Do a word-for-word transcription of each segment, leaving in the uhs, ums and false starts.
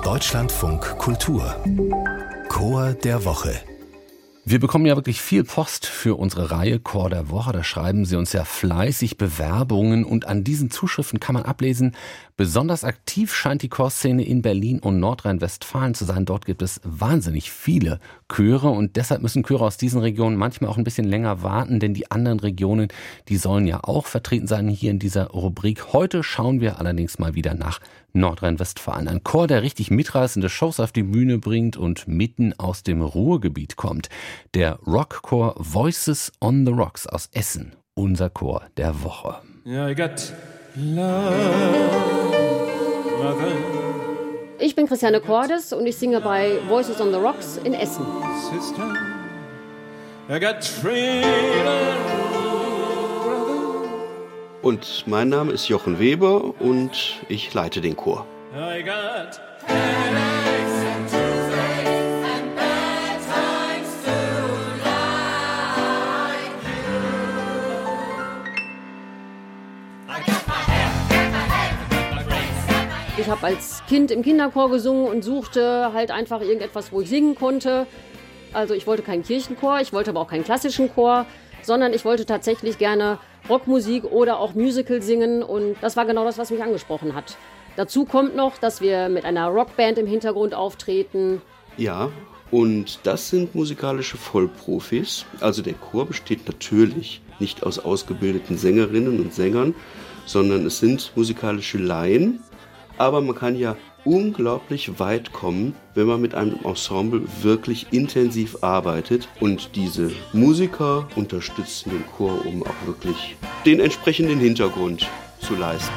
Deutschlandfunk Kultur Chor der Woche. Wir bekommen ja wirklich viel Post für unsere Reihe Chor der Woche. Da schreiben Sie uns ja fleißig Bewerbungen und an diesen Zuschriften kann man ablesen, besonders aktiv scheint die Chorszene in Berlin und Nordrhein-Westfalen zu sein. Dort gibt es wahnsinnig viele Chöre und deshalb müssen Chöre aus diesen Regionen manchmal auch ein bisschen länger warten, denn die anderen Regionen, die sollen ja auch vertreten sein hier in dieser Rubrik. Heute schauen wir allerdings mal wieder nach Nordrhein-Westfalen. Ein Chor, der richtig mitreißende Shows auf die Bühne bringt und mitten aus dem Ruhrgebiet kommt. Der Rockchor Voices on the Rocks aus Essen. Unser Chor der Woche. I got love, mother. Ich bin Christiane Cordes und ich singe bei Voices on the Rocks in Essen. Sister, I got freedom, brother. Und mein Name ist Jochen Weber und ich leite den Chor. I got Headaches and Tuesdays and bad times to like you. I got my hair, got my head, got my brains, got my ears. Ich habe als Kind im Kinderchor gesungen und suchte halt einfach irgendetwas, wo ich singen konnte. Also ich wollte keinen Kirchenchor, ich wollte aber auch keinen klassischen Chor, sondern ich wollte tatsächlich gerne Rockmusik oder auch Musical singen und das war genau das, was mich angesprochen hat. Dazu kommt noch, dass wir mit einer Rockband im Hintergrund auftreten. Ja, und das sind musikalische Vollprofis. Also der Chor besteht natürlich nicht aus ausgebildeten Sängerinnen und Sängern, sondern es sind musikalische Laien. Aber man kann ja unglaublich weit kommen, wenn man mit einem Ensemble wirklich intensiv arbeitet. Und diese Musiker unterstützen den Chor, um auch wirklich den entsprechenden Hintergrund zu leisten.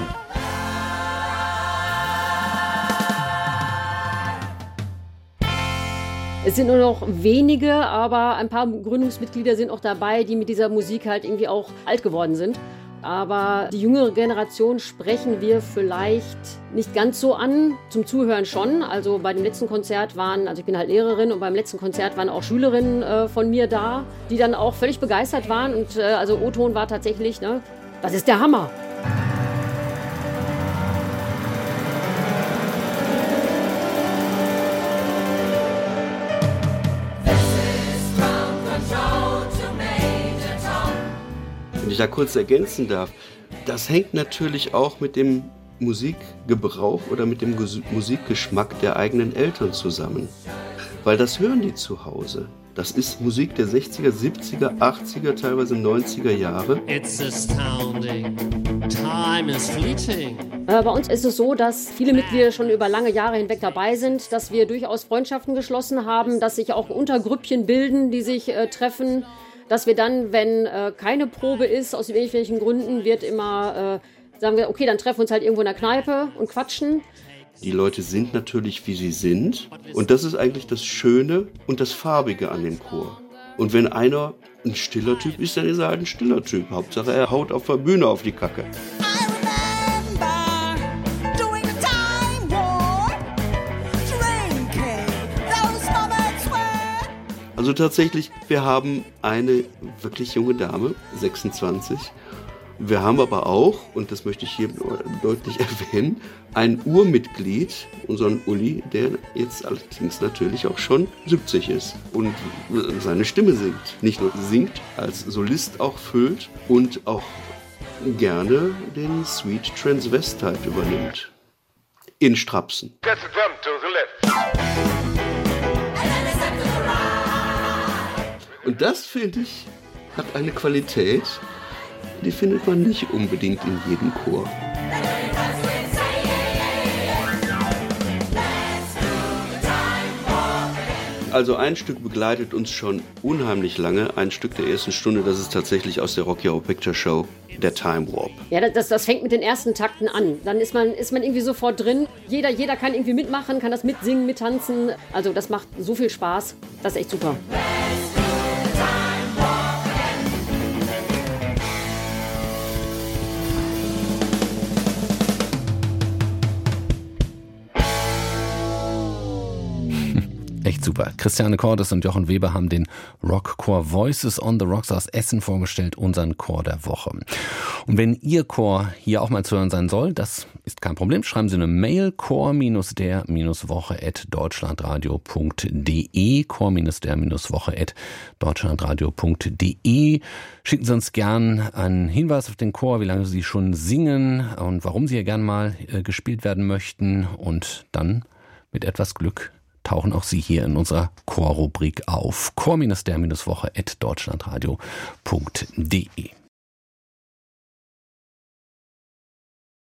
Es sind nur noch wenige, aber ein paar Gründungsmitglieder sind auch dabei, die mit dieser Musik halt irgendwie auch alt geworden sind. Aber die jüngere Generation sprechen wir vielleicht nicht ganz so an, zum Zuhören schon. Also bei dem letzten Konzert waren, also ich bin halt Lehrerin und beim letzten Konzert waren auch Schülerinnen äh, von mir da, die dann auch völlig begeistert waren. Und äh, also O-Ton war tatsächlich, ne, das ist der Hammer. Wenn ich da kurz ergänzen darf, das hängt natürlich auch mit dem Musikgebrauch oder mit dem Musikgeschmack der eigenen Eltern zusammen. Weil das hören die zu Hause. Das ist Musik der sechziger, siebziger, achtziger, teilweise neunziger Jahre. It's astounding. Time is fleeting. Äh, bei uns ist es so, dass viele Mitglieder schon über lange Jahre hinweg dabei sind, dass wir durchaus Freundschaften geschlossen haben, dass sich auch Untergrüppchen bilden, die sich äh, treffen. Dass wir dann, wenn äh, keine Probe ist, aus irgendwelchen Gründen, wird immer, äh, sagen wir, okay, dann treffen wir uns halt irgendwo in der Kneipe und quatschen. Die Leute sind natürlich, wie sie sind. Und das ist eigentlich das Schöne und das Farbige an dem Chor. Und wenn einer ein stiller Typ ist, dann ist er halt ein stiller Typ. Hauptsache, er haut auf der Bühne auf die Kacke. Also tatsächlich, wir haben eine wirklich junge Dame, sechsundzwanzig. Wir haben aber auch, und das möchte ich hier deutlich erwähnen, ein Urmitglied, unseren Uli, der jetzt allerdings natürlich auch schon siebzig ist und seine Stimme singt. Nicht nur singt, als Solist auch füllt und auch gerne den Sweet Transvestite übernimmt. In Strapsen. Und das, finde ich, hat eine Qualität, die findet man nicht unbedingt in jedem Chor. Also ein Stück begleitet uns schon unheimlich lange, ein Stück der ersten Stunde, das ist tatsächlich aus der Rocky Horror Picture Show, der Time Warp. Ja, das, das fängt mit den ersten Takten an. Dann ist man, ist man irgendwie sofort drin. Jeder, jeder kann irgendwie mitmachen, kann das mitsingen, mittanzen. Also das macht so viel Spaß, das ist echt super. Echt super. Christiane Cordes und Jochen Weber haben den Rockchor Voices on the Rocks aus Essen vorgestellt, unseren Chor der Woche. Und wenn Ihr Chor hier auch mal zu hören sein soll, das ist kein Problem. Schreiben Sie eine Mail, chor-der-woche at deutschlandradio punkt de, chor-der-woche at deutschlandradio punkt de. Schicken Sie uns gern einen Hinweis auf den Chor, wie lange Sie schon singen und warum Sie hier gern mal äh, gespielt werden möchten. Und dann mit etwas Glück tauchen auch Sie hier in unserer Chorrubrik auf. chor-der-woche at deutschlandradio punkt de.